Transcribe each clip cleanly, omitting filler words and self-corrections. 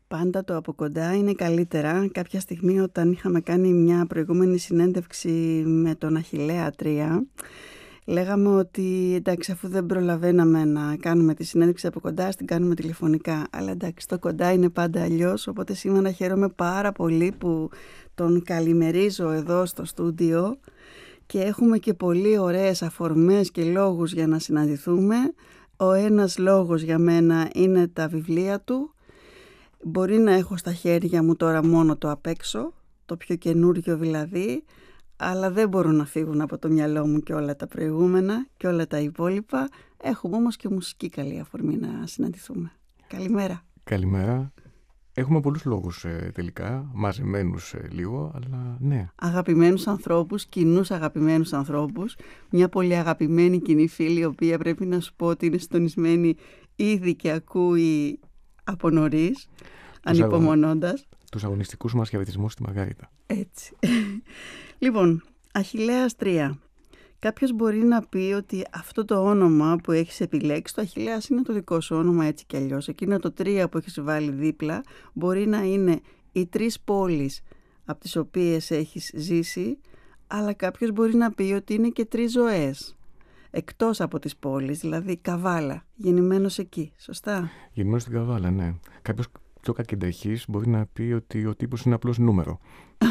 Πάντα το από κοντά είναι καλύτερα. Κάποια στιγμή όταν είχαμε κάνει μια προηγούμενη συνέντευξη με τον Αχιλλέα 3, λέγαμε ότι εντάξει, αφού δεν προλαβαίναμε να κάνουμε τη συνέντευξη από κοντά, την κάνουμε τηλεφωνικά. Αλλά εντάξει, το κοντά είναι πάντα αλλιώς, οπότε σήμερα χαίρομαι πάρα πολύ που τον καλημερίζω εδώ στο στούντιο και έχουμε και πολύ ωραίες αφορμές και λόγους για να συναντηθούμε. Ο ένας λόγος για μένα είναι τα βιβλία του. Μπορεί να έχω στα χέρια μου τώρα μόνο το απ' έξω, το πιο καινούριο δηλαδή, αλλά δεν μπορούν να φύγουν από το μυαλό μου και όλα τα προηγούμενα και όλα τα υπόλοιπα. Έχουμε όμως και μουσική καλή αφορμή να συναντηθούμε. Καλημέρα. Καλημέρα. Έχουμε πολλούς λόγους τελικά, μαζεμένους λίγο, αλλά ναι. Αγαπημένους ανθρώπους, κοινούς αγαπημένους ανθρώπους. Μια πολύ αγαπημένη κοινή φίλη, η οποία πρέπει να σου πω ότι είναι συντονισμένη ήδη και ακούει από νωρίς, ανυπομονώντας. Τους αγωνιστικούς μας χαιρετισμούς στη Μαργαρίτα. Έτσι. Λοιπόν, Αχιλλέας 3. Κάποιος μπορεί να πει ότι αυτό το όνομα που έχεις επιλέξει, το Αχιλλέας είναι το δικό σου όνομα έτσι κι αλλιώς. Εκείνο το 3 που έχεις βάλει δίπλα μπορεί να είναι οι 3 πόλεις από τις οποίες έχεις ζήσει, αλλά κάποιος μπορεί να πει ότι είναι και 3 ζωές εκτός από τις πόλεις, δηλαδή Καβάλα, γεννημένος εκεί, σωστά? Γεννημένος στην Καβάλα, ναι. Κάποιος πιο κακενταχής μπορεί να πει ότι ο τύπος είναι απλώς νούμερο.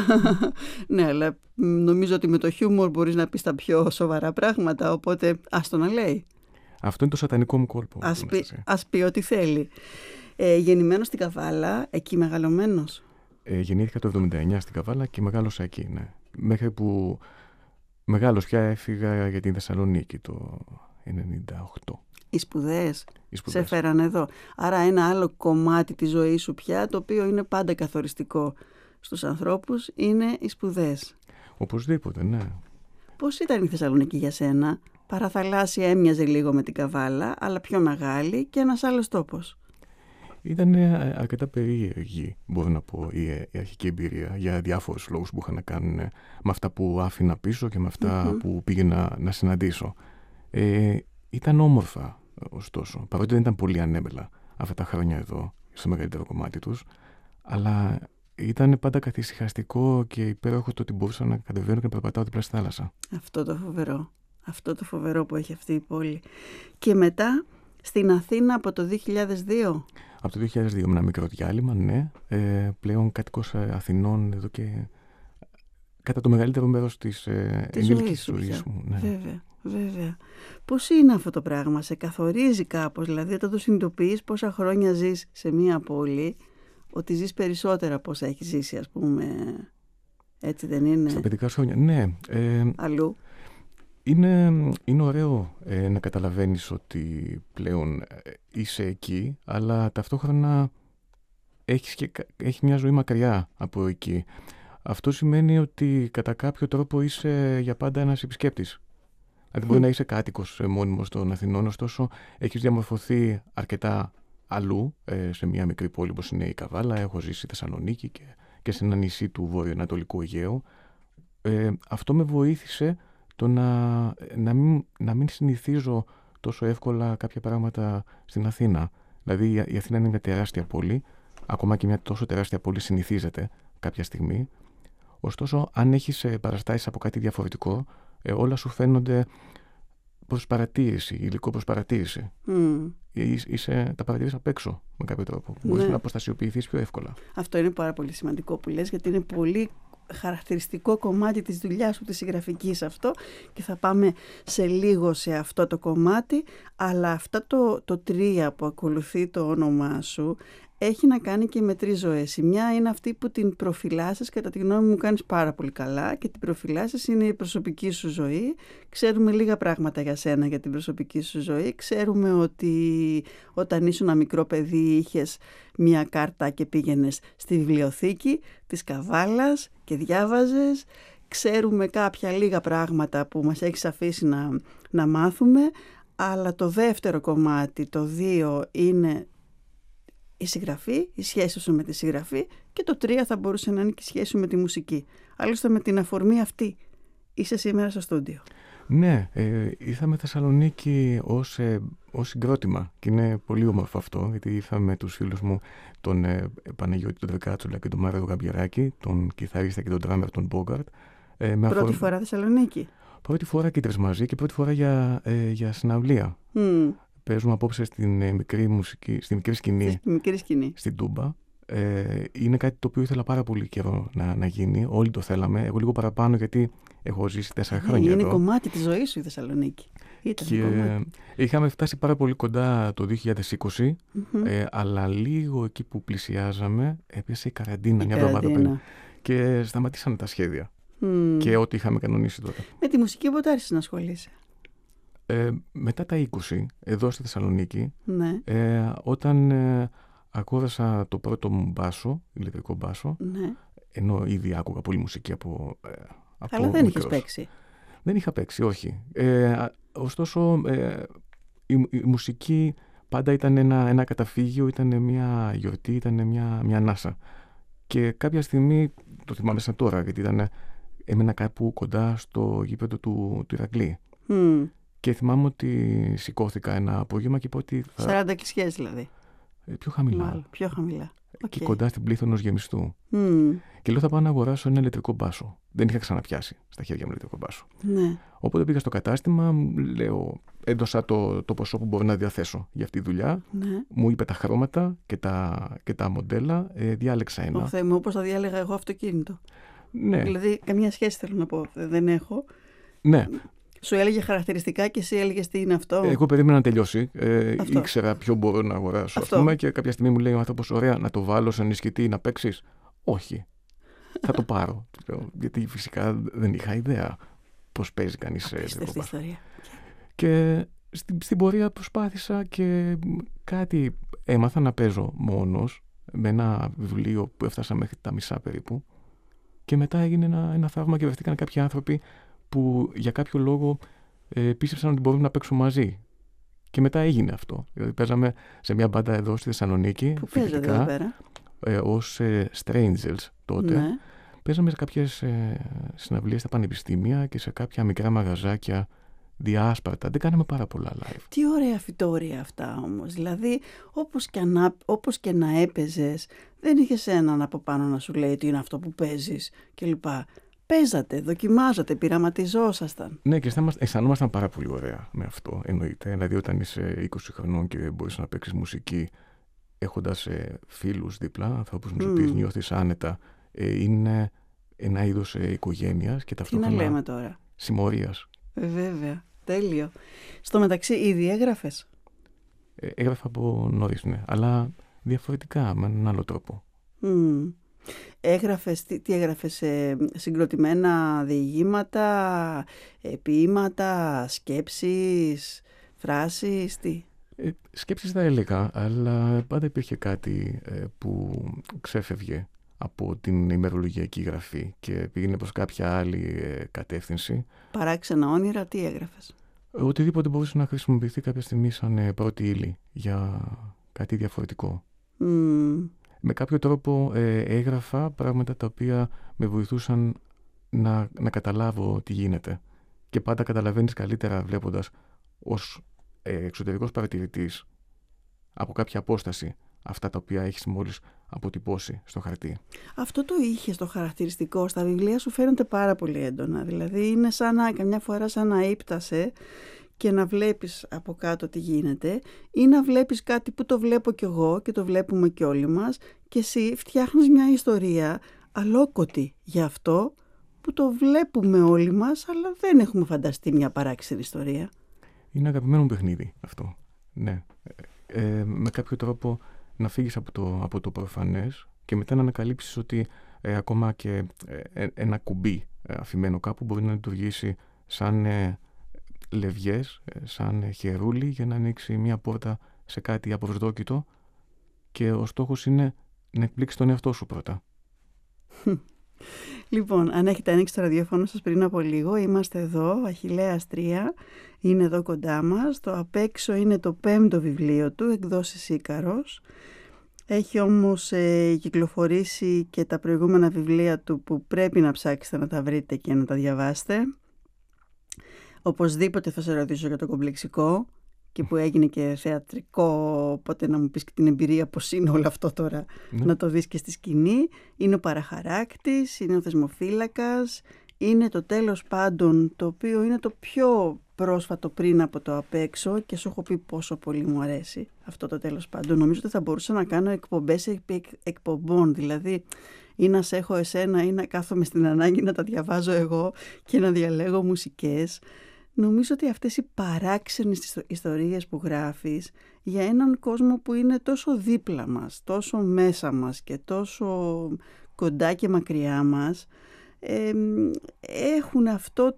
Ναι, αλλά νομίζω ότι με το χιούμορ μπορείς να πεις τα πιο σοβαρά πράγματα, οπότε ας το να λέει. Αυτό είναι το σατανικό μου κόλπο. Ας πει ό,τι θέλει. Γεννημένος στην Καβάλα, εκεί μεγαλωμένος. Γεννήθηκα το 79 στην Καβάλα και μεγάλωσα εκεί, ναι. Μέχρι που μεγάλος πια έφυγα για την Θεσσαλονίκη το 98. Οι σπουδές σε φέραν εδώ. Άρα ένα άλλο κομμάτι της ζωής σου πια, το οποίο είναι πάντα καθοριστικό στους ανθρώπους, είναι οι σπουδές. Οπωσδήποτε, ναι. Πώς ήταν η Θεσσαλονίκη για σένα? Παραθαλάσσια, έμοιαζε λίγο με την Καβάλα, αλλά πιο μεγάλη και ένας άλλος τόπος. Ήταν αρκετά περίεργη, μπορώ να πω, η αρχική εμπειρία για διάφορους λόγους που είχαν να κάνουν με αυτά που άφηνα πίσω και με αυτά που πήγαινα να συναντήσω. Ήταν όμορφα, ωστόσο, παρότι δεν ήταν πολύ ανέμελα αυτά τα χρόνια εδώ, στο μεγαλύτερο κομμάτι τους, αλλά ήταν πάντα καθησυχαστικό και υπέροχο το ότι μπορούσα να κατεβαίνω και να περπατάω δίπλα στη θάλασσα. Αυτό το φοβερό που έχει αυτή η πόλη. Και μετά στην Αθήνα από το 2002. Από το 2002 με ένα μικρό διάλειμμα, ναι. Πλέον κάτοικος Αθηνών εδώ και κατά το μεγαλύτερο μέρος της ενήλικης ζωής μου. Ναι. Βέβαια. Πώς είναι αυτό το πράγμα? Σε καθορίζει κάπως? Δηλαδή όταν το συνειδητοποιείς πόσα χρόνια ζεις σε μία πόλη, ότι ζεις περισσότερα από όσα έχεις ζήσει, ας πούμε. Έτσι δεν είναι? Στα παιδικά χρόνια, ναι. Αλλού. Είναι ωραίο να καταλαβαίνεις ότι πλέον είσαι εκεί, αλλά ταυτόχρονα έχεις μια ζωή μακριά από εκεί. Αυτό σημαίνει ότι κατά κάποιο τρόπο είσαι για πάντα ένας επισκέπτης. Δηλαδή μπορεί να είσαι κάτοικος μόνιμος των Αθηνών, ωστόσο έχεις διαμορφωθεί αρκετά αλλού, σε μια μικρή πόλη όπως είναι η Καβάλα. Έχω ζήσει στη Θεσσαλονίκη και σε ένα νησί του βορειοανατολικού Αιγαίου. Αυτό με βοήθησε το να μην συνηθίζω τόσο εύκολα κάποια πράγματα στην Αθήνα. Δηλαδή η Αθήνα είναι μια τεράστια πόλη, ακόμα και μια τόσο τεράστια πόλη συνηθίζεται κάποια στιγμή. Ωστόσο, αν έχεις παραστάσεις από κάτι διαφορετικό, όλα σου φαίνονται προς παρατήρηση, υλικό προς παρατήρηση. Τα παρατηρείς απ' έξω με κάποιο τρόπο. Μπορείς να αποστασιοποιηθείς πιο εύκολα. Αυτό είναι πάρα πολύ σημαντικό που λες, γιατί είναι πολύ χαρακτηριστικό κομμάτι της δουλειάς σου, της συγγραφικής αυτό, και θα πάμε σε λίγο σε αυτό το κομμάτι. Αλλά αυτό το 3 που ακολουθεί το όνομά σου έχει να κάνει και με 3 ζωές. Η μια είναι αυτή που την προφυλάσσεις, κατά τη γνώμη μου κάνεις πάρα πολύ καλά, και την προφυλάσσεις είναι η προσωπική σου ζωή. Ξέρουμε λίγα πράγματα για σένα, για την προσωπική σου ζωή. Ξέρουμε ότι όταν ήσουν ένα μικρό παιδί είχες μια κάρτα και πήγαινες στη βιβλιοθήκη της Καβάλας και διάβαζες. Ξέρουμε κάποια λίγα πράγματα που μας έχεις αφήσει να μάθουμε, αλλά το δεύτερο κομμάτι, το 2, είναι η συγγραφή, η σχέση σου με τη συγγραφή, και το 3 θα μπορούσε να είναι και η σχέση σου με τη μουσική. Άλλωστε με την αφορμή αυτή είσαι σήμερα στο στούντιο. Ναι, ήρθαμε Θεσσαλονίκη ως συγκρότημα και είναι πολύ όμορφο αυτό, γιατί ήρθαμε με τους φίλους μου τον Παναγιώτη τον Δεκάτσολα και τον Μάριο Γαμπιεράκη, τον κιθαρίστα και τον ντράμερ τον Μπόγκαρτ. Πρώτη φορά Θεσσαλονίκη. Πρώτη φορά κοίτρες μαζί και πρώτη φορά για συναυλία. Παίζουμε απόψε στην μικρή σκηνή, στην Τούμπα. Είναι κάτι το οποίο ήθελα πάρα πολύ καιρό να γίνει. Όλοι το θέλαμε. Εγώ λίγο παραπάνω, γιατί έχω ζήσει 4 χρόνια είναι εδώ. κομμάτι της ζωής σου η Θεσσαλονίκη. Είχαμε φτάσει πάρα πολύ κοντά το 2020, αλλά λίγο εκεί που πλησιάζαμε έπιασε η καραντίνα μια εβδομάδα πριν. Και σταματήσανε τα σχέδια. Και ό,τι είχαμε κανονίσει τότε. Με τη μουσική πότε άρχισες να ασχολείσαι? Μετά τα 20, εδώ στη Θεσσαλονίκη, ναι. Όταν αγόρασα το πρώτο μου μπάσο, ηλεκτρικό μπάσο, ναι. Ενώ ήδη άκουγα πολύ μουσική από αλλά δεν είχες παίξει. Δεν είχα παίξει, όχι. Ωστόσο, η μουσική πάντα ήταν ένα καταφύγιο, ήταν μια γιορτή, ήταν μια ανάσα. Και κάποια στιγμή, το θυμάμαι σαν τώρα, γιατί έμενα κάπου κοντά στο γήπεδο του Ηρακλή. Και θυμάμαι ότι σηκώθηκα ένα απόγευμα και είπα ότι 40 κλισιές δηλαδή. Πιο χαμηλά. Μάλλον, πιο χαμηλά. Και κοντά στην πλήθη ενός γεμιστού. Και λέω θα πάω να αγοράσω ένα ηλεκτρικό μπάσο. Δεν είχα ξαναπιάσει στα χέρια μου ηλεκτρικό μπάσο. Ναι. Οπότε πήγα στο κατάστημα, έδωσα το ποσό που μπορώ να διαθέσω για αυτή τη δουλειά. Ναι. Μου είπε τα χρώματα και τα μοντέλα. Διάλεξα ένα. Θεέ μου, όπως θα διάλεγα εγώ αυτοκίνητο. Ναι. Δηλαδή, καμία σχέση θέλω να πω. Δεν έχω. Ναι. Σου έλεγε χαρακτηριστικά και εσύ έλεγες τι είναι αυτό. Εγώ περίμενα να τελειώσει. Ήξερα ποιο μπορώ να αγοράσω. Ας πούμε, και κάποια στιγμή μου λέει ο άνθρωπος: ωραία, να το βάλω σε ενισχυτή, να παίξεις. Όχι. Θα το πάρω. Γιατί φυσικά δεν είχα ιδέα πώς παίζει κανείς. Απίστευτη ιστορία. Και στην πορεία προσπάθησα και κάτι έμαθα να παίζω μόνος, με ένα βιβλίο που έφτασα μέχρι τα μισά περίπου. Και μετά έγινε ένα θαύμα και βρεθήκαν κάποιοι άνθρωποι που για κάποιο λόγο πίστεψαν ότι μπορούμε να παίξουμε μαζί. Και μετά έγινε αυτό. Δηλαδή παίζαμε σε μια μπάντα εδώ στη Θεσσαλονίκη. Πού παίζατε εδώ πέρα? Ως Strangers τότε. Ναι. Παίζαμε σε κάποιες συναυλίες στα πανεπιστήμια και σε κάποια μικρά μαγαζάκια διάσπαρτα. Δεν κάναμε πάρα πολλά live. Τι ωραία φυτόρια αυτά όμως. Δηλαδή όπως και να έπαιζες, δεν είχες έναν από πάνω να σου λέει τι είναι αυτό που παίζεις κλπ. Παίζατε, δοκιμάζατε, πειραματιζόσασταν. Ναι, και αισθανόμασταν πάρα πολύ ωραία με αυτό, εννοείται. Δηλαδή, όταν είσαι 20 χρονών και μπορείς να παίξεις μουσική έχοντας φίλους δίπλα, ανθρώπους με τους οποίους νιώθεις άνετα, είναι ένα είδος οικογένειας και ταυτόχρονα. Τι να λέμε τώρα. Συμμορίας. Βέβαια, τέλειο. Στο μεταξύ, ήδη έγραφες? Έγραφα από νωρίς, ναι, αλλά διαφορετικά, με έναν άλλο τρόπο. Έγραφες, τι έγραφες, συγκροτημένα διηγήματα, ποίηματα, σκέψεις, φράσεις, τι? Σκέψεις θα έλεγα, αλλά πάντα υπήρχε κάτι που ξέφευγε από την ημερολογιακή γραφή και πήγαινε προς κάποια άλλη κατεύθυνση. Παράξενα όνειρα, τι έγραφες? Οτιδήποτε μπορούσε να χρησιμοποιηθεί κάποια στιγμή σαν πρώτη ύλη για κάτι διαφορετικό. Με κάποιο τρόπο έγραφα πράγματα τα οποία με βοηθούσαν να καταλάβω τι γίνεται. Και πάντα καταλαβαίνεις καλύτερα βλέποντας ως εξωτερικός παρατηρητής από κάποια απόσταση αυτά τα οποία έχεις μόλις αποτυπώσει στο χαρτί. Αυτό το είχε στο χαρακτηριστικό, στα βιβλία σου φαίνεται πάρα πολύ έντονα. Δηλαδή είναι καμιά φορά σαν να ύπτασε και να βλέπεις από κάτω τι γίνεται, ή να βλέπεις κάτι που το βλέπω κι εγώ και το βλέπουμε κι όλοι μας και εσύ φτιάχνεις μια ιστορία αλόκοτη για αυτό που το βλέπουμε όλοι μας, αλλά δεν έχουμε φανταστεί μια παράξενη ιστορία. Είναι αγαπημένο μου παιχνίδι αυτό, ναι. Με κάποιο τρόπο να φύγεις από το προφανές και μετά να ανακαλύψεις ότι ακόμα και ένα κουμπί αφημένο κάπου μπορεί να λειτουργήσει σαν λευγές, σαν χερούλι για να ανοίξει μια πόρτα σε κάτι απροσδόκητο και ο στόχος είναι να εκπλήξει τον εαυτό σου πρώτα. Λοιπόν, αν έχετε ανοίξει το ραδιόφωνο σας πριν από λίγο, είμαστε εδώ, Αχιλλέας 3, είναι εδώ κοντά μας. Το απ' έξω είναι το 5ο βιβλίο του, εκδόσεις Ίκαρος. Έχει όμως κυκλοφορήσει και τα προηγούμενα βιβλία του που πρέπει να ψάξετε να τα βρείτε και να τα διαβάσετε. Οπωσδήποτε θα σε ρωτήσω για το κομπλεξικό και που έγινε και θεατρικό, οπότε να μου πεις και την εμπειρία πώς είναι όλο αυτό τώρα, να το δεις και στη σκηνή. Είναι ο παραχαράκτης, είναι ο θεσμοφύλακας, είναι το τέλος πάντων, το οποίο είναι το πιο πρόσφατο πριν από το απ' έξω και σου έχω πει πόσο πολύ μου αρέσει αυτό το τέλος πάντων. Νομίζω ότι θα μπορούσα να κάνω εκπομπές επί εκπομπών, δηλαδή ή να σε έχω εσένα ή να κάθομαι στην ανάγκη να τα διαβάζω εγώ και να διαλέγω μουσικές. Νομίζω ότι αυτές οι παράξενες ιστορίες που γράφεις για έναν κόσμο που είναι τόσο δίπλα μας, τόσο μέσα μας και τόσο κοντά και μακριά μας, έχουν αυτό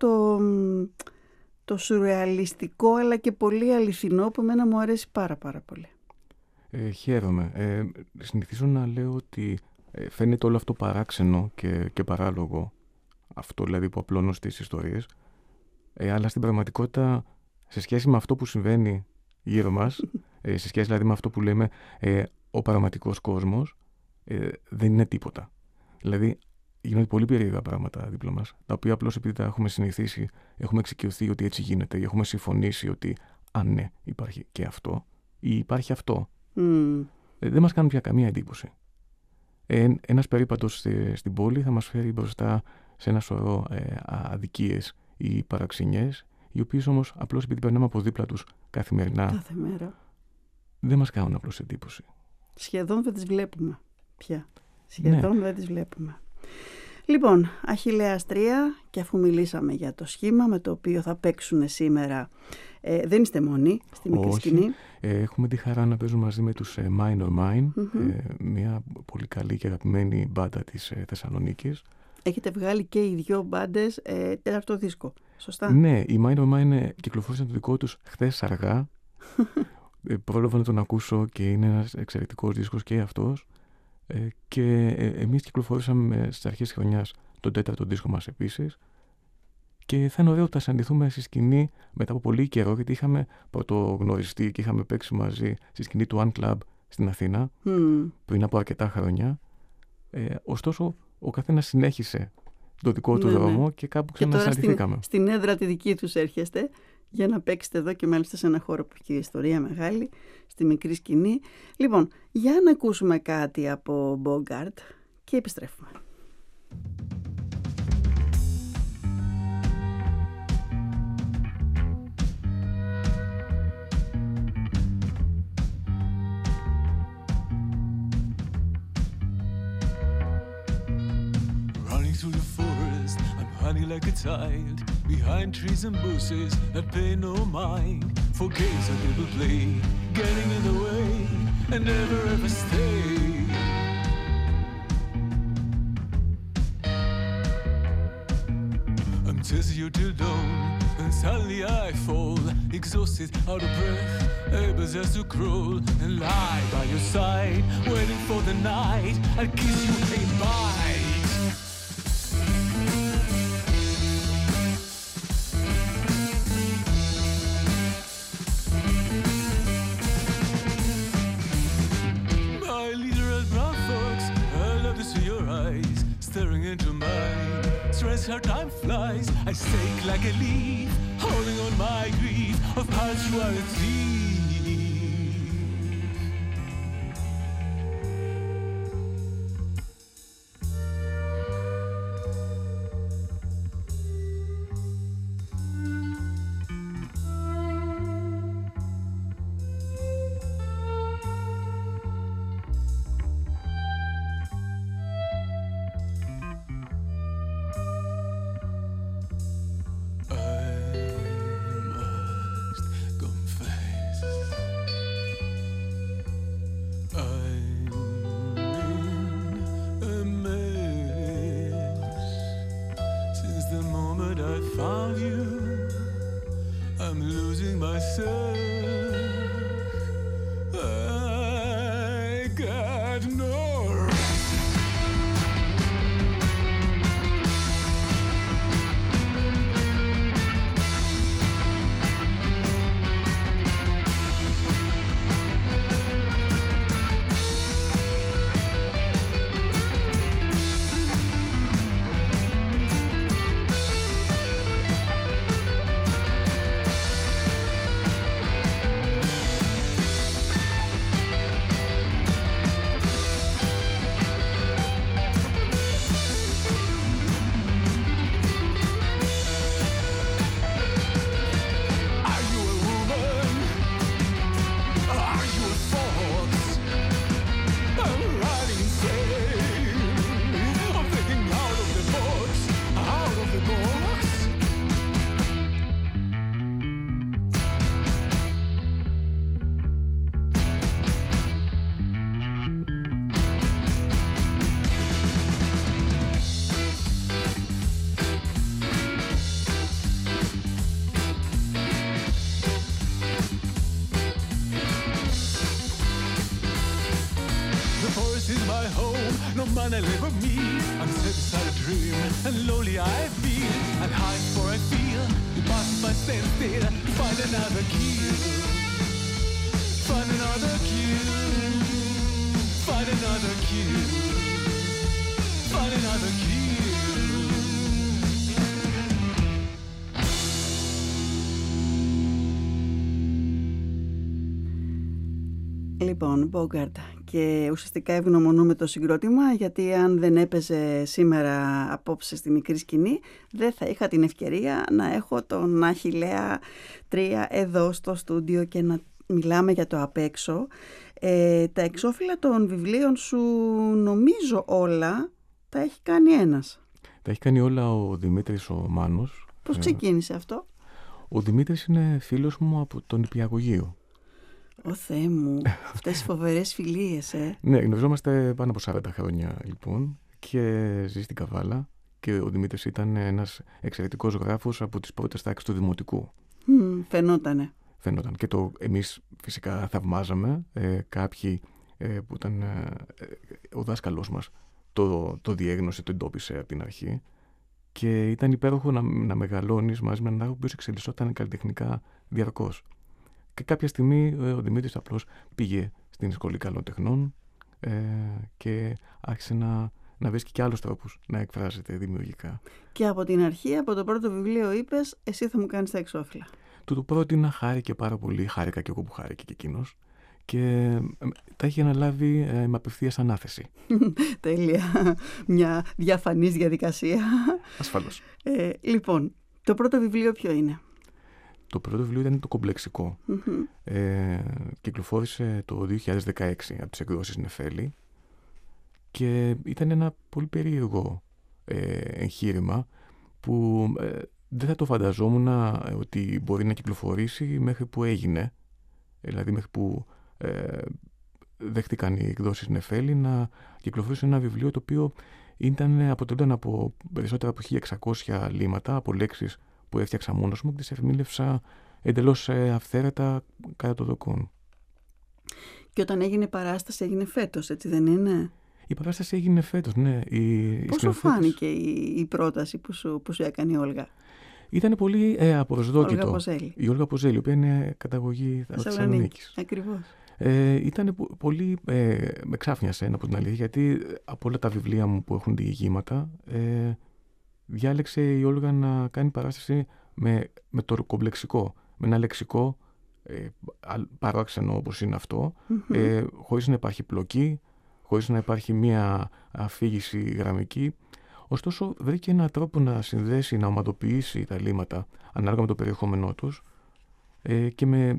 το σουρεαλιστικό αλλά και πολύ αληθινό που εμένα μου αρέσει πάρα πολύ. Χαίρομαι. Συνηθίζω να λέω ότι φαίνεται όλο αυτό παράξενο και παράλογο, αυτό δηλαδή που απλώνω στις ιστορίες, αλλά στην πραγματικότητα σε σχέση με αυτό που συμβαίνει γύρω μας, σε σχέση δηλαδή με αυτό που λέμε ο πραγματικός κόσμος, δεν είναι τίποτα. Δηλαδή γίνονται πολύ περίεργα πράγματα δίπλα μας, τα οποία απλώς επειδή τα έχουμε συνηθίσει, έχουμε εξοικειωθεί ότι έτσι γίνεται ή έχουμε συμφωνήσει ότι ναι, υπάρχει και αυτό ή υπάρχει αυτό. Δεν μας κάνουν πια καμία εντύπωση. Ένας περίπατος στην πόλη θα μας φέρει μπροστά σε ένα σωρό αδικίες ή παραξενιές, οι οποίες όμως απλώς επειδή περνάμε από δίπλα τους καθημερινά, κάθε μέρα, δεν μας κάνουν απλώς εντύπωση. Σχεδόν δεν τις βλέπουμε πια. Σχεδόν δεν τις βλέπουμε. Λοιπόν, Αχιλλέας 3, και αφού μιλήσαμε για το σχήμα με το οποίο θα παίξουν σήμερα, δεν είστε μόνοι στη μικρή σκηνή. Έχουμε τη χαρά να παίζουμε μαζί με τους Minor Mine, μια πολύ καλή και αγαπημένη μπάντα της Θεσσαλονίκης. Έχετε βγάλει και οι δυο μπάντες τέταρτο δίσκο, σωστά? Ναι, οι Minor Mine κυκλοφόρησαν το δικό τους χθες αργά. Πρόλαβα να τον ακούσω και είναι ένας εξαιρετικός δίσκος και αυτός. Και εμείς κυκλοφορήσαμε στις αρχές της χρονιάς τον τέταρτο δίσκο μας επίσης. Και θα είναι ωραίο ότι θα συναντηθούμε στη σκηνή μετά από πολύ καιρό, γιατί είχαμε πρωτογνωριστεί και είχαμε παίξει μαζί στη σκηνή του One Club στην Αθήνα πριν από αρκετά χρόνια. Ωστόσο, ο καθένας συνέχισε το δικό του δρόμο και κάπου ξανασυναντηθήκαμε. Και στην έδρα τη δική τους έρχεστε για να παίξετε εδώ και μάλιστα σε ένα χώρο που έχει ιστορία μεγάλη, στη μικρή σκηνή. Λοιπόν, για να ακούσουμε κάτι από Bogart και επιστρέφουμε. Through the forest, I'm honey like a child, behind trees and bushes that pay no mind. For games that people play, getting in the way, and never ever stay. I'm chasing you till dawn, and suddenly I fall, exhausted, out of breath, able just to crawl and lie by your side, waiting for the night. I'll kiss you and bite. Staring into mine, stress how time flies. I shake like a leaf, holding on my grief of punctuality. home, no man will ever meet. I'm set beside a dream, and lonely I feel. I'd hide for I feel, you pass if I stand still. Find another kill, find another kill, find another kill, find another kill. Λοιπόν, Bogart, και ουσιαστικά ευγνωμονούμε το συγκρότημα, γιατί αν δεν έπαιζε σήμερα απόψε στη μικρή σκηνή, δεν θα είχα την ευκαιρία να έχω τον Αχιλλέα 3 εδώ στο στούντιο και να μιλάμε για το απ' έξω. Τα εξώφυλλα των βιβλίων σου, νομίζω όλα, τα έχει κάνει ένας. Τα έχει κάνει όλα ο Δημήτρης ο Μάνος. Πώς ξεκίνησε αυτό? Ο Δημήτρης είναι φίλος μου από τον Νηπιαγωγείο. Ω Θεέ μου, αυτές οι φοβερές φιλίες, Ναι, γνωριζόμαστε πάνω από 40 χρόνια λοιπόν και ζει στην Καβάλα και ο Δημήτρης ήταν ένας εξαιρετικός γράφος από τις πρώτες τάξεις του Δημοτικού. Φαινότανε. Φαινόταν. Και εμείς φυσικά θαυμάζαμε, κάποιοι που ήταν ο δάσκαλός μας το διέγνωσε, το εντόπισε από την αρχή και ήταν υπέροχο να μεγαλώνεις μαζί με έναν άνθρωπο που εξελισσόταν καλλιτεχνικά διαρκώς. Και κάποια στιγμή ο Δημήτρης απλώς πήγε στην Σχολή Καλών Τεχνών και άρχισε να βρίσκει και άλλους τρόπους να εκφράζεται δημιουργικά. Και από την αρχή, από το πρώτο βιβλίο είπες, εσύ θα μου κάνεις τα εξώφυλλα. Του το πρότεινα, χάρηκε πάρα πολύ, χάρηκα και εγώ που χάρηκε και εκείνος και τα είχε αναλάβει με απευθείας ανάθεση. Τέλεια. Μια διαφανής διαδικασία. Ασφαλώς. Λοιπόν, το πρώτο βιβλίο ποιο είναι? Το πρώτο βιβλίο ήταν το Κομπλεξικό. Κυκλοφόρησε το 2016 από τις εκδόσεις Νεφέλη και ήταν ένα πολύ περίεργο εγχείρημα που δεν θα το φανταζόμουν ότι μπορεί να κυκλοφορήσει μέχρι που έγινε. Δηλαδή μέχρι που δέχτηκαν οι εκδόσεις Νεφέλη να κυκλοφορήσει ένα βιβλίο το οποίο αποτελούνταν από περισσότερα από 1600 λίμματα, από λέξεις που έφτιαξα μόνος μου και τις ερμήνευσα εντελώς αυθαίρετα κατά το δοκόν. Και όταν έγινε παράσταση έγινε φέτος, έτσι δεν είναι? Η παράσταση έγινε φέτος, ναι. Πόσο φάνηκε η πρόταση που σου έκανε η Όλγα? Ήταν πολύ απροσδόκητο. Όλγα Ποζέλη. Η Όλγα Ποζέλη, η οποία είναι καταγωγή Θεσσαλονίκης. Ακριβώς. Ήταν πολύ, με ξάφνιασε από την αλήθεια, γιατί από όλα τα βιβλία μου που έχουν διηγήματα, διάλεξε η Όλγα να κάνει παράσταση με το κομπλεξικό, με ένα λεξικό παράξενο όπως είναι αυτό, χωρίς να υπάρχει πλοκή, χωρίς να υπάρχει μία αφήγηση γραμμική. Ωστόσο βρήκε έναν τρόπο να συνδέσει, να ομαδοποιήσει τα λίμματα ανάλογα με το περιεχόμενό τους και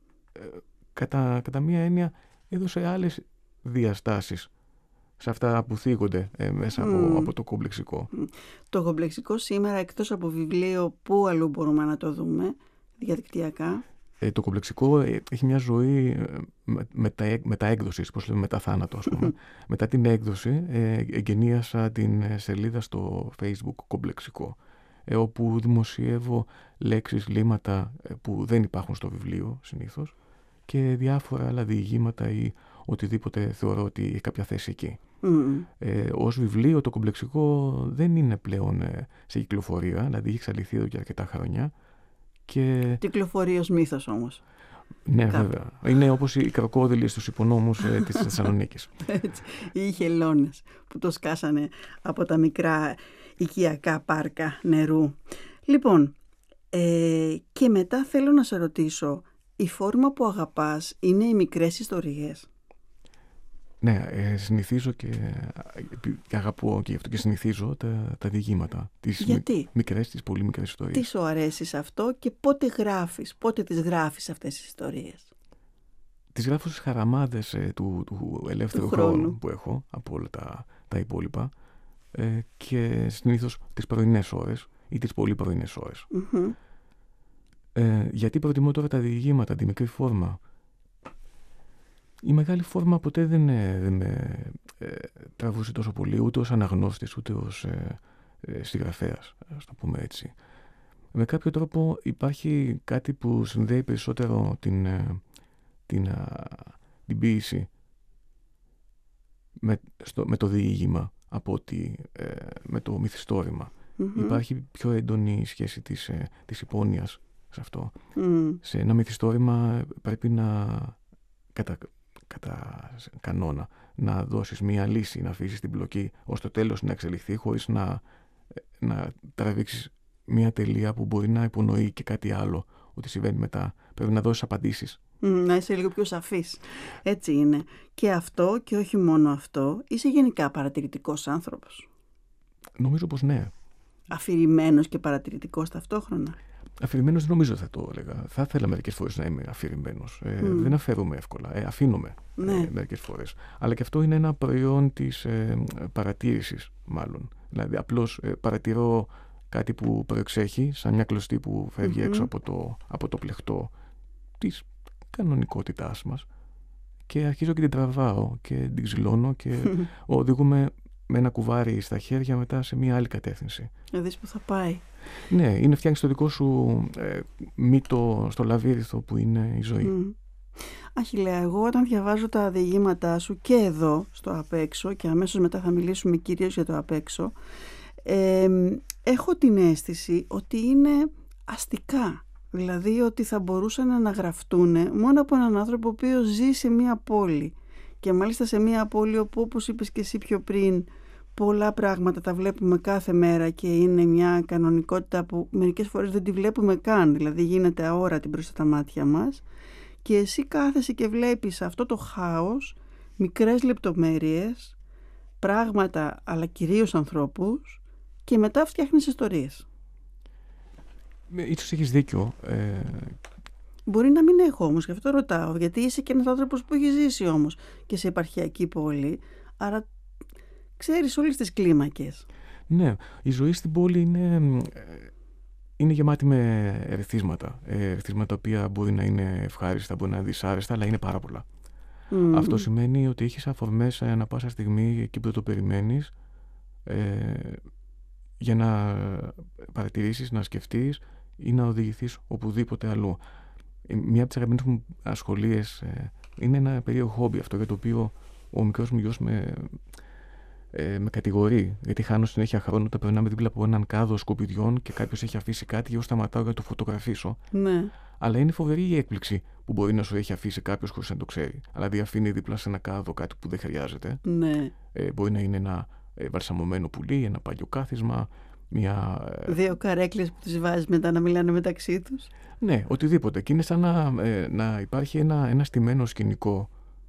κατά μία έννοια έδωσε άλλες διαστάσεις σε αυτά που θίγονται μέσα από το κομπλεξικό. Το κομπλεξικό σήμερα, εκτός από βιβλίο, πού αλλού μπορούμε να το δούμε διαδικτυακά? Το κομπλεξικό έχει μια ζωή μετά έκδοση, πώς λέμε, μετά θάνατο, ας πούμε. Μετά την έκδοση εγκαινίασα την σελίδα στο Facebook Κομπλεξικό, όπου δημοσιεύω λέξεις, λίμματα που δεν υπάρχουν στο βιβλίο συνήθως και διάφορα άλλα διηγήματα ή οτιδήποτε θεωρώ ότι έχει κάποια θέση εκεί. Ως βιβλίο το κομπλεξικό δεν είναι πλέον σε κυκλοφορία, δηλαδή έχει εξαλειφθεί εδώ και αρκετά χρόνια. Κυκλοφορεί ως μύθος όμως. Ναι, βέβαια. Είναι όπως οι κροκόδιλοι στους υπονόμους της Θεσσαλονίκης. Ή οι χελώνες που το σκάσανε από τα μικρά οικιακά πάρκα νερού. Λοιπόν, και μετά θέλω να σε ρωτήσω, η φόρμα που αγαπάς είναι οι μικρές ιστορίες? Ναι, συνηθίζω και αγαπώ και γι' αυτό και συνηθίζω τα διηγήματα. Γιατί? Τις πολύ μικρές ιστορίες. Τι σου αρέσει σε αυτό και πότε τις γράφεις αυτές τις ιστορίες? Τις γράφω στις χαραμάδες του ελεύθερου χρόνου που έχω από όλα τα υπόλοιπα και συνήθως τις πρωινές ώρες ή τις πολύ πρωινές ώρες. Γιατί προτιμώ τώρα τα διηγήματα, τη μικρή φόρμα? Η μεγάλη φόρμα ποτέ δεν με τραβούσε τόσο πολύ, ούτε ως αναγνώστης, ούτε ως συγγραφέας, ας το πούμε έτσι. Με κάποιο τρόπο υπάρχει κάτι που συνδέει περισσότερο την ποίηση με το διήγημα από ότι με το μυθιστόρημα. Υπάρχει πιο έντονη σχέση της υπόνοιας σε αυτό. Σε ένα μυθιστόρημα πρέπει να κατά κανόνα να δώσεις μία λύση, να αφήσεις την πλοκή ως το τέλος να εξελιχθεί χωρίς να τραβήξεις μία τελεία που μπορεί να υπονοεί και κάτι άλλο ότι συμβαίνει μετά. Πρέπει να δώσεις απαντήσεις. Να είσαι λίγο πιο σαφής. Έτσι είναι. Και αυτό και όχι μόνο αυτό. Είσαι γενικά παρατηρητικός άνθρωπος. Νομίζω πως ναι. Αφηρημένος και παρατηρητικός ταυτόχρονα. Αφηρημένος δεν νομίζω θα το έλεγα. Θα ήθελα μερικές φορές να είμαι αφηρημένος. Δεν αφαιρούμε εύκολα. Αφήνομαι μερικές φορές. Αλλά και αυτό είναι ένα προϊόν της παρατήρησης, μάλλον. Δηλαδή, απλώς παρατηρώ κάτι που προεξέχει, σαν μια κλωστή που φεύγει έξω από το πλεχτό της κανονικότητάς μας, και αρχίζω και την τραβάω και την ξυλώνω και οδηγούμε με ένα κουβάρι στα χέρια μετά σε μια άλλη κατεύθυνση. Να δεις που θα πάει. Ναι, φτιάχνεις το δικό σου μύτο στο λαβύρινθο που είναι η ζωή. Αχιλλέα, εγώ όταν διαβάζω τα διηγήματά σου και εδώ στο Απ' έξω, και αμέσως μετά θα μιλήσουμε κυρίως για το Απ' έξω, έχω την αίσθηση ότι είναι αστικά. Δηλαδή ότι θα μπορούσαν να γραφτούν μόνο από έναν άνθρωπο ο οποίος ζει σε μία πόλη. Και μάλιστα σε μία πόλη όπου, όπως είπες και εσύ πιο πριν, πολλά πράγματα τα βλέπουμε κάθε μέρα και είναι μια κανονικότητα που μερικές φορές δεν τη βλέπουμε καν. Δηλαδή γίνεται αόρατη μπροστά τα μάτια μας. Και εσύ κάθεσαι και βλέπεις αυτό το χάος, μικρές λεπτομέρειες, πράγματα αλλά κυρίως ανθρώπους, και μετά φτιάχνεις ιστορίες. Ίσως έχεις δίκιο. Μπορεί να μην έχω όμως, γι' αυτό ρωτάω, γιατί είσαι και ένας άνθρωπος που έχει ζήσει όμως και σε επαρχιακή πόλη, άρα ξέρεις όλες τις κλίμακες. Ναι, η ζωή στην πόλη είναι γεμάτη με ερεθίσματα. Ερεθίσματα τα οποία μπορεί να είναι ευχάριστα, μπορεί να είναι δυσάρεστα, αλλά είναι πάρα πολλά. Αυτό σημαίνει ότι έχεις αφορμές ανά πάσα στιγμή εκεί που δεν το περιμένεις, για να παρατηρήσεις, να σκεφτείς ή να οδηγηθείς οπουδήποτε αλλού. Μία από τις αγαπημένες μου ασχολίες είναι ένα περίεργο χόμπι αυτό, για το οποίο ο μικρός μου γιος με κατηγορεί, γιατί χάνω συνέχεια χρόνο όταν περνάμε δίπλα από έναν κάδο σκουπιδιών και κάποιος έχει αφήσει κάτι και εγώ σταματάω για να το φωτογραφίσω. Ναι. Αλλά είναι φοβερή η έκπληξη που μπορεί να σου έχει αφήσει κάποιος χωρίς να το ξέρει. Δηλαδή αφήνει δίπλα σε ένα κάδο κάτι που δεν χρειάζεται. Ναι. Μπορεί να είναι ένα βαλσαμωμένο πουλί, ένα παλιό κάθισμα, δύο καρέκλες που τις βάζεις μετά να μιλάνε μεταξύ τους. Ναι, οτιδήποτε. Και είναι σαν να υπάρχει ένα στημένο σκηνικό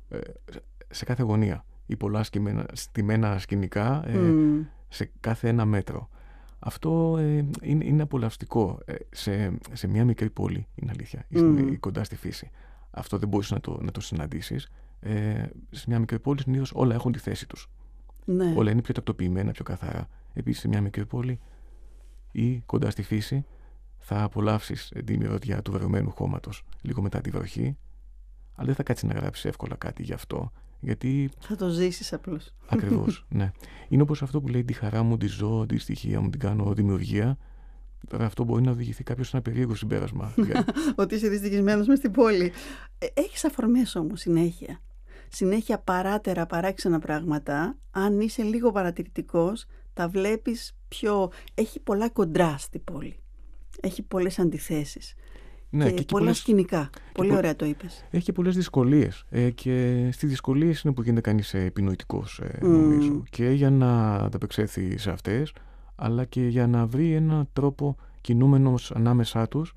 σε κάθε γωνία ή πολλά στημένα σκηνικά σε κάθε ένα μέτρο. Αυτό είναι απολαυστικό σε μια μικρή πόλη, είναι αλήθεια, ή κοντά στη φύση. Αυτό δεν μπορείς να το συναντήσεις. Σε μια μικρή πόλη συνήθως όλα έχουν τη θέση τους. Ναι. Όλα είναι πιο τακτοποιημένα, πιο καθαρά. Επίσης σε μια μικρή πόλη ή κοντά στη φύση θα απολαύσεις τη μυρωδιά του βρεωμένου χώματος λίγο μετά τη βροχή, αλλά δεν θα κάτσεις να γράψεις εύκολα κάτι γι' αυτό, γιατί θα το ζήσεις απλώς. Ακριβώς, ναι. Είναι όπως αυτό που λέει: τη χαρά μου τη ζω, τη στοιχεία μου την κάνω δημιουργία. Τώρα αυτό μπορεί να οδηγηθεί κάποιος σε ένα περίεργο συμπέρασμα. Ότι είσαι δυστυχισμένος μες στην πόλη. Έχεις αφορμές όμως συνέχεια. Συνέχεια παράτερα, παράξενα πράγματα. Αν είσαι λίγο παρατηρητικός, τα βλέπεις πιο... Έχει πολλά κοντρά στην πόλη. Έχει πολλές αντιθέσεις. Ναι, και πολλά σκηνικά. Πολύ ωραία το είπες. Έχει και πολλές δυσκολίες. Και στις δυσκολίες είναι που γίνεται κανείς επινοητικός, νομίζω. Και για να ανταπεξέλθει σε αυτές, αλλά και για να βρει έναν τρόπο κινούμενος ανάμεσά τους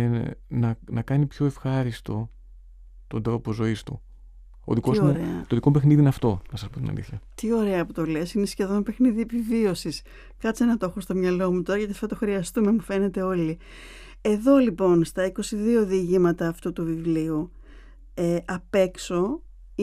να κάνει πιο ευχάριστο τον τρόπο ζωής του. Το δικό μου παιχνίδι είναι αυτό, να σας πω την αλήθεια. Τι ωραία που το λες. Είναι σχεδόν παιχνίδι επιβίωσης. Κάτσε να το έχω στο μυαλό μου τώρα, γιατί θα το χρειαστούμε, μου φαίνεται όλοι. Εδώ λοιπόν, στα 22 διηγήματα αυτού του βιβλίου, απ' έξω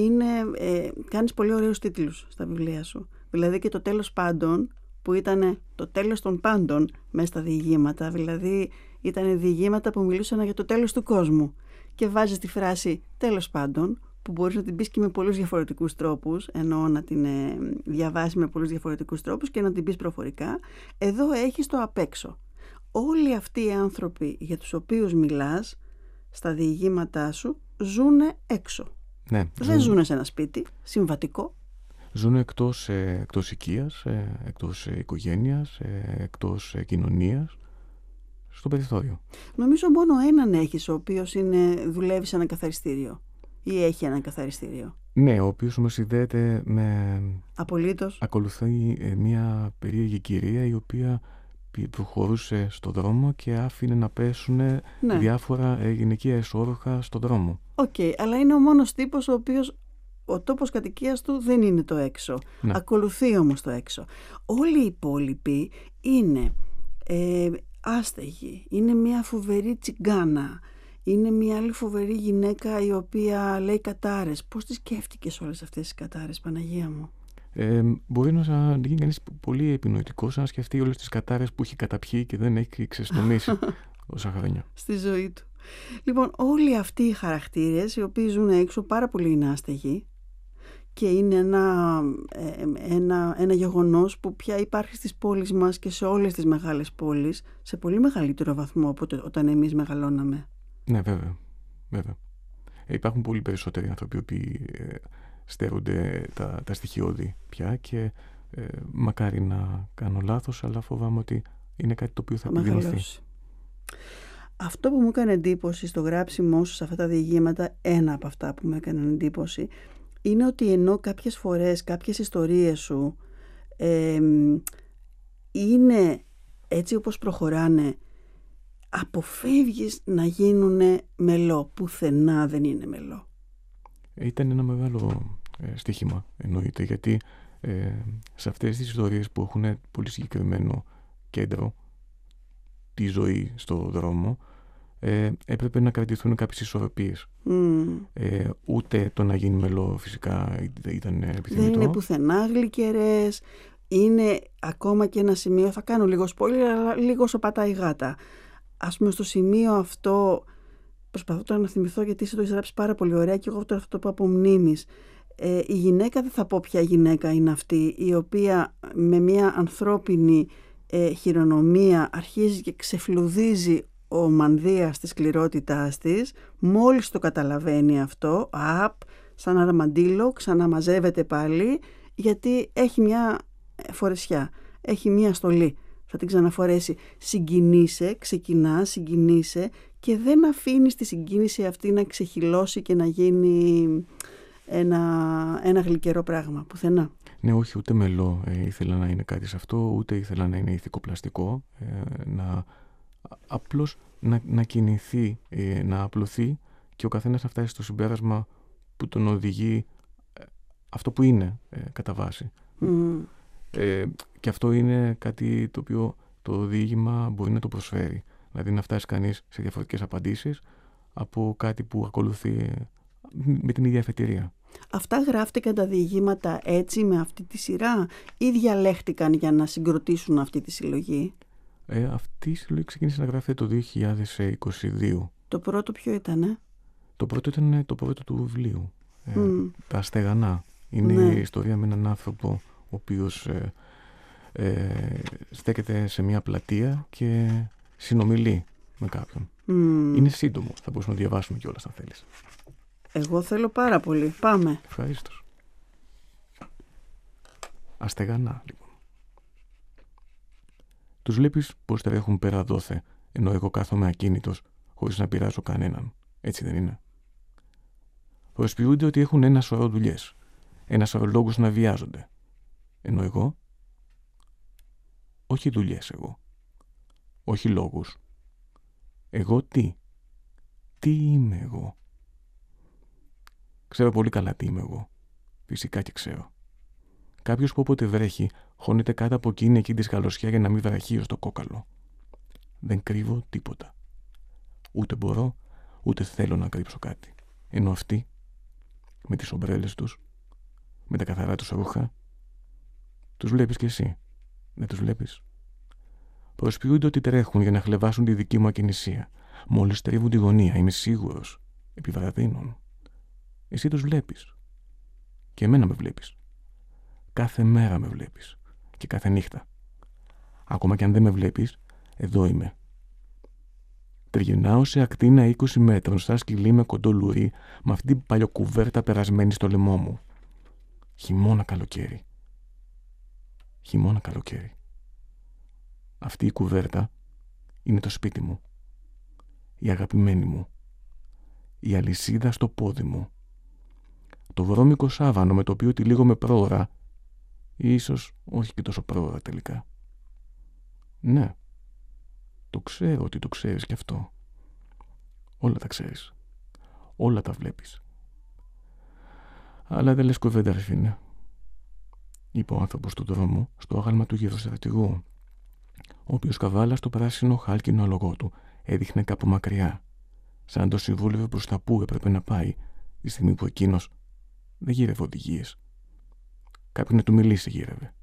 κάνεις πολύ ωραίους τίτλους στα βιβλία σου. Δηλαδή και το τέλος πάντων, που ήταν το τέλος των πάντων μέσα στα διηγήματα. Δηλαδή ήταν διηγήματα που μιλούσαν για το τέλος του κόσμου. Και βάζεις τη φράση τέλος πάντων, που μπορείς να την πεις και με πολλούς διαφορετικούς τρόπους, εννοώ να την διαβάσεις με πολλούς διαφορετικούς τρόπους και να την πεις προφορικά. Εδώ έχεις το απ' έξω. Όλοι αυτοί οι άνθρωποι για τους οποίους μιλάς στα διηγήματά σου ζουνε έξω. Ναι, δεν ζουνε σε ένα σπίτι συμβατικό. Ζουν εκτός οικίας, εκτός οικογένειας, εκτός κοινωνίας, στο περιθώριο. Νομίζω μόνο έναν έχεις, ο οποίος δουλεύει σε ένα καθαριστήριο ή έχει ένα καθαριστήριο. Ναι, ο οποίος όμως συνδέεται με... Απολύτως. Ακολουθεί μια περίεργη κυρία η οποία προχωρούσε στο δρόμο και άφηνε να πέσουν διάφορα γυναικεία εσώρουχα στον δρόμο. Οκ, αλλά είναι ο μόνος τύπος ο οποίος ο τόπος κατοικίας του δεν είναι το έξω. Ναι. Ακολουθεί όμως το έξω. Όλοι οι υπόλοιποι είναι άστεγοι, είναι μια φοβερή τσιγκάνα, είναι μια άλλη φοβερή γυναίκα η οποία λέει κατάρες. Πώς τις σκέφτηκες όλες αυτές τις κατάρες, Παναγία μου? Μπορεί να γίνει κανείς πολύ επινοητικός αν σκεφτεί όλες τις κατάρες που έχει καταπιεί και δεν έχει ξεστομίσει όσα χρόνια στη ζωή του. Λοιπόν, όλοι αυτοί οι χαρακτήρες οι οποίοι ζουν έξω πάρα πολύ είναι άστεγοι και είναι ένα γεγονός που πια υπάρχει στις πόλεις μας και σε όλες τις μεγάλες πόλεις σε πολύ μεγαλύτερο βαθμό από όταν εμείς μεγαλώναμε. Ναι, βέβαια. Υπάρχουν πολύ περισσότεροι άνθρωποι που στέρονται τα στοιχειώδη πια και μακάρι να κάνω λάθος, αλλά φοβάμαι ότι είναι κάτι το οποίο θα επιδεινωθεί. Αυτό που μου έκανε εντύπωση στο γράψιμό σου σε αυτά τα διηγήματα, ένα από αυτά που μου έκανε εντύπωση, είναι ότι ενώ κάποιες φορές κάποιες ιστορίες σου είναι έτσι όπως προχωράνε, αποφεύγεις να γίνουνε μελό. Πουθενά δεν είναι μελό. Ήταν ένα μεγάλο στοίχημα, εννοείται, γιατί σε αυτές τις ιστορίες που έχουν πολύ συγκεκριμένο κέντρο, τη ζωή στο δρόμο, έπρεπε να κρατηθούν κάποιες ισορροπίες. Ούτε το να γίνει μελό φυσικά ήταν επιθυμητό. Δεν είναι πουθενά γλυκερές. Είναι ακόμα και ένα σημείο, θα κάνω λίγο spoiler, αλλά λίγο όσο πατάει γάτα. Ας πούμε, στο σημείο αυτό, προσπαθώ τώρα να θυμηθώ γιατί εσύ το έχεις γράψει πάρα πολύ ωραία και εγώ τώρα θα το πω από μνήμης. Η γυναίκα, δεν θα πω ποια γυναίκα είναι αυτή, η οποία με μια ανθρώπινη χειρονομία αρχίζει και ξεφλουδίζει ο μανδύας της σκληρότητάς της. Μόλις το καταλαβαίνει αυτό, σαν αρμαντήλο, ξαναμαζεύεται πάλι, γιατί έχει μια φορεσιά, έχει μια στολή, θα την ξαναφορέσει. Συγκινείσαι και δεν αφήνεις τη συγκίνηση αυτή να ξεχυλώσει και να γίνει ένα γλυκερό πράγμα, πουθενά. Ναι, όχι, ούτε μελό ήθελα να είναι κάτι σε αυτό, ούτε ήθελα να είναι ηθικοπλαστικό, απλώς να κινηθεί, να απλωθεί και ο καθένας να φτάσει στο συμπέρασμα που τον οδηγεί αυτό που είναι κατά βάση. Και αυτό είναι κάτι το οποίο το διήγημα μπορεί να το προσφέρει. Δηλαδή να φτάσει κανείς σε διαφορετικές απαντήσεις από κάτι που ακολουθεί με την ίδια αφετηρία. Αυτά γράφτηκαν τα διηγήματα έτσι, με αυτή τη σειρά, ή διαλέχτηκαν για να συγκροτήσουν αυτή τη συλλογή? Αυτή η συλλογή ξεκίνησε να γράφεται το 2022. Το πρώτο ποιο ήτανε? Το πρώτο ήταν το πρώτο του βιβλίου. Τα Στεγανά. Είναι η ιστορία με έναν άνθρωπο ο οποίος στέκεται σε μια πλατεία και συνομιλεί με κάποιον. Είναι σύντομο. Θα μπορούσαμε να διαβάσουμε κιόλας αν θέλεις. Εγώ θέλω πάρα πολύ. Πάμε. Ευχαρίστως. Αστεγανά, λοιπόν. Τους βλέπεις πως τρέχουν πέρα δόθε, ενώ εγώ κάθομαι ακίνητος, χωρίς να πειράζω κανέναν. Έτσι δεν είναι? Προσποιούνται ότι έχουν ένα σωρό δουλειές, ένα σωρό λόγους να βιάζονται. Ενώ εγώ, όχι δουλειές εγώ, όχι λόγους. Εγώ τι είμαι εγώ? Ξέρω πολύ καλά τι είμαι εγώ. Φυσικά και ξέρω. Κάποιος που όποτε βρέχει, χώνεται κάτω από εκείνη τη σκαλωσιά για να μην βραχεί ως το κόκαλο. Δεν κρύβω τίποτα. Ούτε μπορώ, ούτε θέλω να κρύψω κάτι. Ενώ αυτοί, με τις ομπρέλες τους, με τα καθαρά τους ρούχα, τους βλέπεις κι εσύ. Δεν τους βλέπεις? Προσποιούνται ότι τρέχουν για να χλεβάσουν τη δική μου ακινησία. Μόλις τρίβουν τη γωνία, είμαι σίγουρος, επιβραδύνουν. Εσύ τους βλέπεις. Και εμένα με βλέπεις. Κάθε μέρα με βλέπεις. Και κάθε νύχτα. Ακόμα και αν δεν με βλέπεις, εδώ είμαι. Τριγυρνάω σε ακτίνα 20 μέτρων, σαν σκυλί με κοντό λουρί, με αυτή την παλιοκουβέρτα περασμένη στο λαιμό μου. Χειμώνα καλοκαίρι. Χειμώνα καλοκαίρι. Αυτή η κουβέρτα είναι το σπίτι μου. Η αγαπημένη μου. Η αλυσίδα στο πόδι μου. Το βρώμικο σάβανο με το οποίο τυλίγομαι πρόωρα, ή ίσως όχι και τόσο πρόωρα τελικά. Ναι, το ξέρω ότι το ξέρεις κι αυτό. Όλα τα ξέρεις. Όλα τα βλέπεις. Αλλά δεν λες κουβέντα, ρε φίλε, είπε ο άνθρωπος του δρόμου στο άγαλμα του γεροστερετηγού, ο οποίος καβάλα στο πράσινο χάλκινο αλογό του έδειχνε κάπου μακριά, σαν το συμβούλευε προς τα που έπρεπε να πάει τη στιγμή που εκείνος δεν γύρευε οδηγίες. Κάποιον να του μιλήσει γύρευε.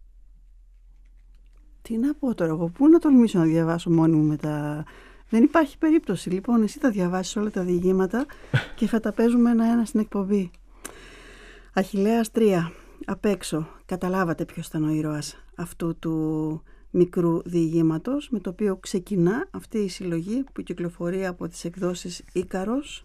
Τι να πω τώρα, εγώ πού να τολμήσω να διαβάσω μόνη μου μετά. Δεν υπάρχει περίπτωση. Λοιπόν, εσύ θα διαβάσεις όλα τα διηγήματα και θα τα παίζουμε ένα-ένα στην εκπομπή. Αχιλλέας 3. Απ' έξω. Καταλάβατε ποιος ήταν ο ήρωας αυτού του μικρού διηγήματος, με το οποίο ξεκινά αυτή η συλλογή που κυκλοφορεί από τις εκδόσεις Ίκαρος.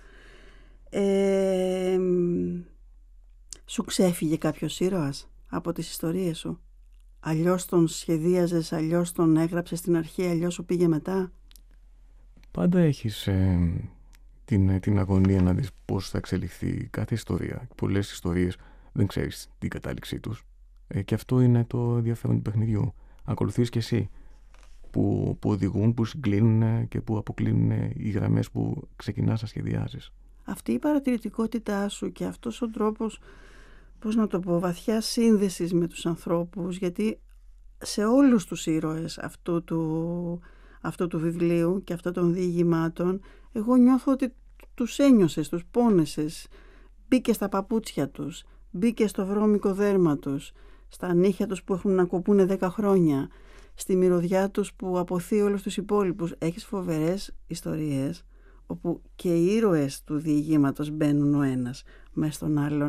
Σου ξέφυγε κάποιος ήρωας από τις ιστορίες σου? Αλλιώς τον σχεδίαζες, αλλιώς τον έγραψες στην αρχή, αλλιώς σου πήγε μετά? Πάντα έχεις την αγωνία να δεις πώς θα εξελιχθεί κάθε ιστορία. Πολλές ιστορίες δεν ξέρεις την κατάληξή τους. Και αυτό είναι το ενδιαφέρον του παιχνιδιού. Ακολουθείς κι εσύ που οδηγούν, που συγκλίνουν και που αποκλίνουν οι γραμμές που ξεκινάς να σχεδιάζεις. Αυτή η παρατηρητικότητά σου και αυτός ο τρόπος, πώς να το πω, βαθιά σύνδεσης με τους ανθρώπους, γιατί σε όλους τους ήρωες αυτού του βιβλίου και αυτών των διηγημάτων, εγώ νιώθω ότι τους ένιωσες, τους πόνεσες. Μπήκε στα παπούτσια τους, μπήκε στο βρώμικο δέρμα τους, στα νύχια τους που έχουν να κοπούνε 10 χρόνια, στη μυρωδιά τους που αποθεί όλους τους υπόλοιπους. Έχεις φοβερές ιστορίες όπου και οι ήρωες του διηγήματος μπαίνουν ο ένας μέσα στον άλλον.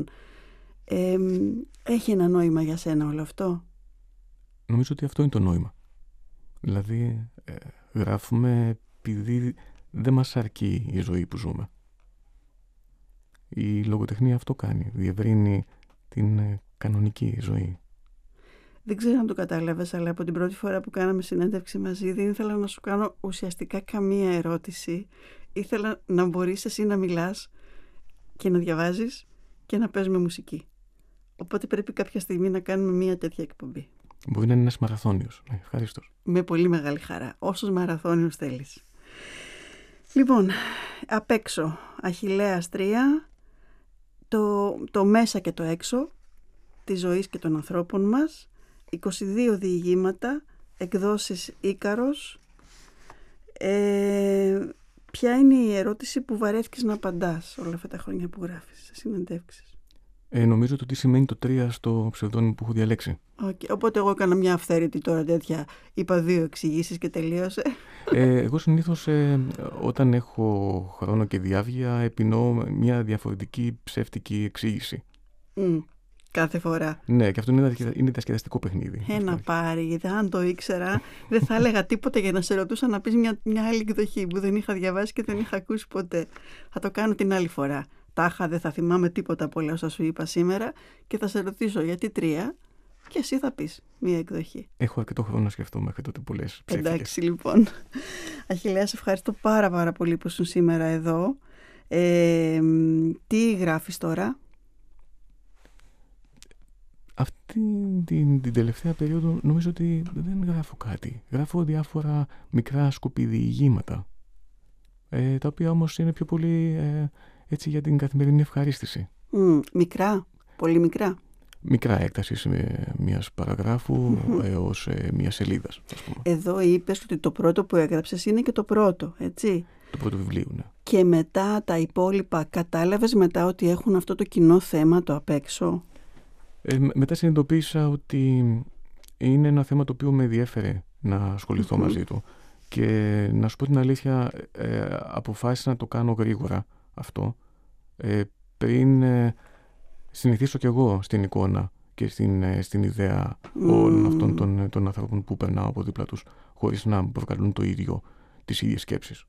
Έχει ένα νόημα για σένα όλο αυτό? Νομίζω ότι αυτό είναι το νόημα. Δηλαδή γράφουμε επειδή δεν μας αρκεί η ζωή που ζούμε. Η λογοτεχνία αυτό κάνει. Διευρύνει την κανονική ζωή. Δεν ξέρω αν το κατάλαβες, αλλά από την πρώτη φορά που κάναμε συνέντευξη μαζί δεν ήθελα να σου κάνω ουσιαστικά καμία ερώτηση. Ήθελα να μπορείς εσύ να μιλάς και να διαβάζεις και να παίζουμε μουσική. Οπότε πρέπει κάποια στιγμή να κάνουμε μια τέτοια εκπομπή. Μπορεί να είναι ένας μαραθώνιος. Ευχαριστώ. Με πολύ μεγάλη χαρά. Όσους μαραθώνιους θέλεις. Λοιπόν, απ' έξω. Αχιλλέας 3. Το μέσα και το έξω της ζωής και των ανθρώπων μας. 22 διηγήματα. Εκδόσεις Ίκαρος. Ποια είναι η ερώτηση που βαρέθηκες να απαντάς όλα αυτά τα χρόνια που γράφεις σε συνεντεύξεις? Νομίζω το τι σημαίνει το 3 στο ψευδόνυμο που έχω διαλέξει. Okay. Οπότε εγώ έκανα μια αυθαίρετη τώρα τέτοια. Είπα 2 εξηγήσεις και τελείωσε. Εγώ συνήθως όταν έχω χρόνο και διάβγεια επινοώ μια διαφορετική ψεύτικη εξήγηση. Κάθε φορά. Ναι, και αυτό είναι διασκεδαστικό παιχνίδι. Ένα πάρει, γιατί αν το ήξερα δεν θα έλεγα τίποτα για να σε ρωτούσα να πεις μια άλλη εκδοχή που δεν είχα διαβάσει και δεν είχα ακούσει ποτέ. Θα το κάνω την άλλη φορά. Τάχα δεν θα θυμάμαι τίποτα από όλα όσα σου είπα σήμερα και θα σε ρωτήσω γιατί 3 και εσύ θα πεις μια εκδοχή. Έχω αρκετό χρόνο να σκεφτώ μέχρι τότε πολλές ψεύτικες. Εντάξει λοιπόν. Αχιλλέα, σε ευχαριστώ πάρα πολύ που ήσουν σήμερα εδώ. Τι γράφεις τώρα? Αυτή την τελευταία περίοδο νομίζω ότι δεν γράφω κάτι. Γράφω διάφορα μικρά σκουπιδιηγήματα, τα οποία όμως είναι πιο πολύ έτσι για την καθημερινή ευχαρίστηση. Μικρά, πολύ μικρά. Μικρά έκταση μιας παραγράφου έως μιας σελίδας. Εδώ είπες ότι το πρώτο που έγραψες είναι και το πρώτο, έτσι? Το πρώτο βιβλίο, ναι. Και μετά τα υπόλοιπα, κατάλαβες μετά ότι έχουν αυτό το κοινό θέμα το απ' έξω? Μετά συνειδητοποίησα ότι είναι ένα θέμα το οποίο με ενδιέφερε να ασχοληθώ μαζί του. Και να σου πω την αλήθεια, αποφάσισα να το κάνω γρήγορα αυτό, πριν συνηθίσω κι εγώ στην εικόνα και στην ιδέα όλων αυτών των ανθρώπων που περνάω από δίπλα τους, χωρίς να προκαλούν το ίδιο, τις ίδιες σκέψεις.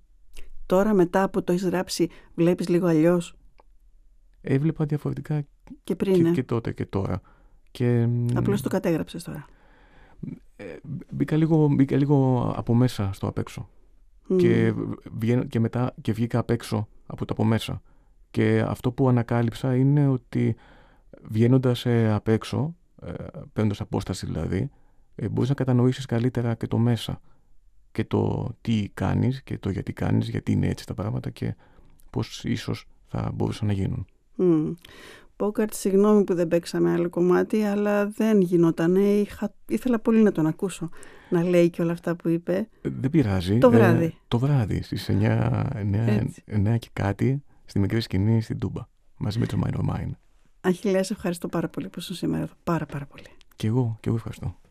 Τώρα μετά που το έχεις γράψει, βλέπεις λίγο αλλιώς? Έβλεπα διαφορετικά Και πριν, και τότε και τώρα. Και, απλώς το κατέγραψες τώρα. Μπήκα λίγο από μέσα στο απ' έξω. Και μετά και βγήκα απ' έξω από το από μέσα. Και αυτό που ανακάλυψα είναι ότι βγαίνοντας απ' έξω, παίρνοντας απόσταση δηλαδή, μπορείς να κατανοήσεις καλύτερα και το μέσα. Και το τι κάνεις και το γιατί κάνεις, γιατί είναι έτσι τα πράγματα και πώς ίσως θα μπορούσαν να γίνουν. Μπόγκαρτ, συγγνώμη που δεν παίξαμε άλλο κομμάτι, αλλά δεν γινότανε. Ήθελα πολύ να τον ακούσω να λέει και όλα αυτά που είπε. Δεν πειράζει. Το βράδυ στις 9 και κάτι, στη μικρή σκηνή στην Τούμπα, μαζί με το Minor Mine. Αχιλλέα, ευχαριστώ πάρα πολύ που ήσουν σήμερα εδώ. Πάρα πολύ. Και εγώ ευχαριστώ.